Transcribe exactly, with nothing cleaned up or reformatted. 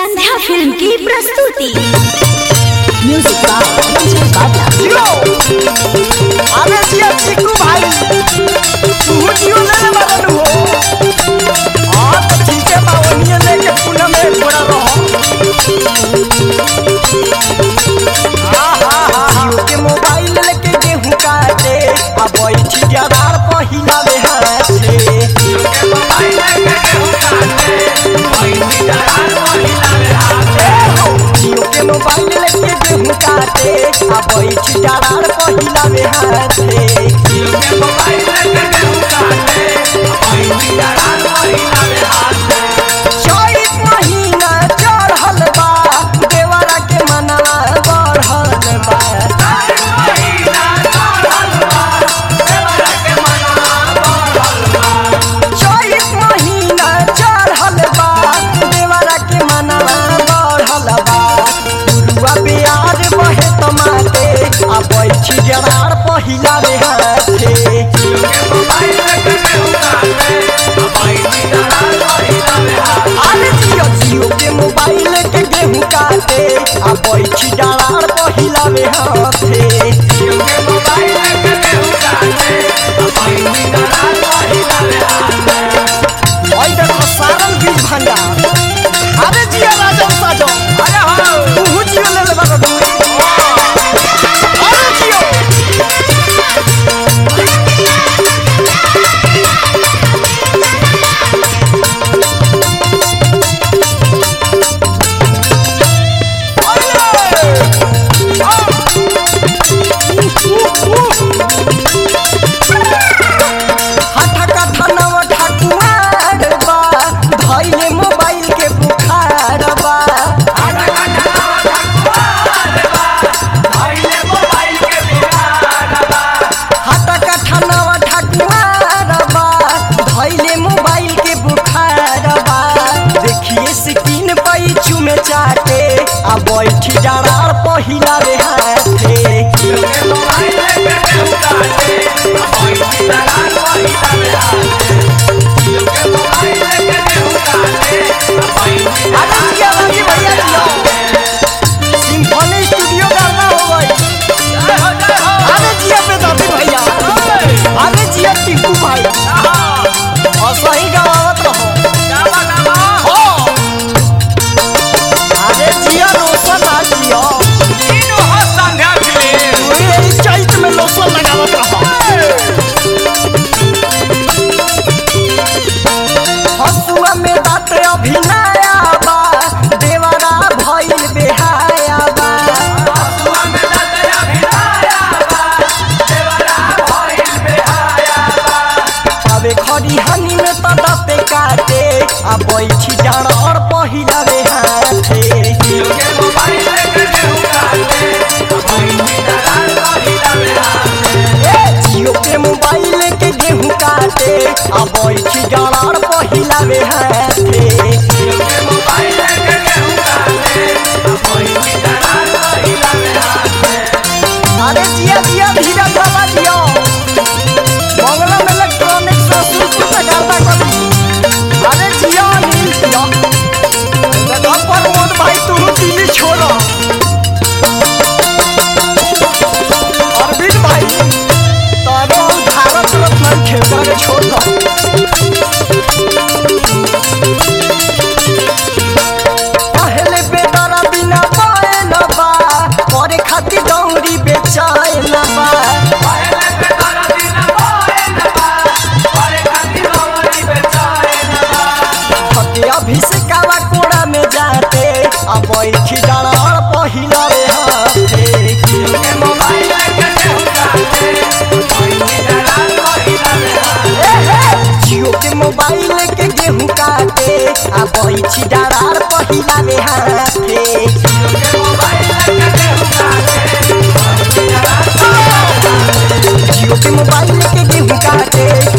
संध्या film की प्रस्तुति। Music अरे जिया चिकू भाई तू जियो ले ले मारन हो और तो ठीक है बावनिया लेके पुना में पड़ा रहो हां हां हां जियो के मोबाइल लेके गेहूं काटे अब बैठी जवार पहिला वे हाथे जियो के मोबाइल लेके गेहूं काटे बैठी जवार पहिला वे हाथे जियो के मोबाइल लेके गेहूं काटे अब बैठी जवार पहिला वे हाथे जियो के मोबाइल लेके गेहूं काटे बैठी जवार पहिला वे हाथे चौबीस महीना चढ़ल बा देवरा के मनवा बढ़ल बा चौबीस महीना चढ़ल बा देवरा के मनवा बढ़ल बा चौबीस महीना चढ़ल बा देवरा के मनवा बढ़ल बा गुरुआ प्यार बहे तमाते आ बैठी जवार पहिला रे हाथे जियो के मोबाइल लेके गेहूं काटे आ बैठी जवार पहिला रे हाथे अरे जियो जियो के मोबाइल लेके गेहूं काटे आ बैठी जवार पहिला रे हाथे जियो के मोबाइल लेके गेहूं काटे आ बैठी जवार पहिला रे हाथे ओइ देखो सारन बीज भंडार अरे जिया राजन साजो अरे हां तू जियो ले ले बाबा अरे जियो हटा कथा नव ठाकुआर बा धइले मोबाइल के बुखार बा हटा कथा नव ठाकुआर बा धइले मोबाइल के बुखार बा हटा कथा नव ठाकुआर बा धइले मोबाइल के बुखार बा देखिए स्किन पई चुमे चाटे आ बैठी डरार पहिला रे हाथे जियो के मोबाइल लेके गेहूं काटे आ बैठी डरार पहिला रे हाथे जियो के मोबाइल लेके गेहूं काटे आ बैठी अरे जिया लगी भैया जियो सिम्फनी स्टूडियो करना हो गई जय हो जय हो अरे जिया पे दादी भैया अरे जिया टिप्पू भाई और सही गावत रहो गावा गावा हो अरे जिया रोशन आ जियो तीनों हो संध्या फिल्म ये चैत में लोशन लगावत रहो हसुआ में दांत अभिनया बा देवरा भइल बेहाया बा हसुआ में दांत अभिनया बा देवरा भइल बेहाया बा अबे खड़ी हनी में त दांत काटे आ बैठी जान और पहिला रे हाथे जियो के मोबाइल लेके गेहूं काटे आ बैठी जान पहिला रे हाथे ए जियो के मोबाइल लेके गेहूं काटे आ बैठी जान और पहिला रे हाथे जियो के मोबाइल लेके गेहूं काटे आ बैठी जान पहिला रे हाथे अरे जिया जिया धीरा बाबा जियो मंगलम इलेक्ट्रॉनिक्स से सुरक्षित करता कभी अरे जिया नील जिया देखो प्रमोद भाई तू दिल्ली छोड़ो अरविंद भाई तारो भारत रत्न खेलता के छोड़ दो पहले बेदरा बिना पाए न बा करे खातिर डौरी बेचाए न बा पहले बेदरा बिना पाए न बा करे खातिर डौरी बेचाए न बा हके अभिषेकावा कोड़ा में जाते अब बैठी डाला और पहिला रे हाथे जियो के मोबाइल लेके गेहूं काटे बैठी डाला पहिला रे हाथे जियो के मोबाइल लेके गेहूं काटे आ बैठी डाला पहिला रे हाथे जियो के मोबाइल लेके गेहूं काटे बैठी डाला जियो के मोबाइल लेके गेहूं काटे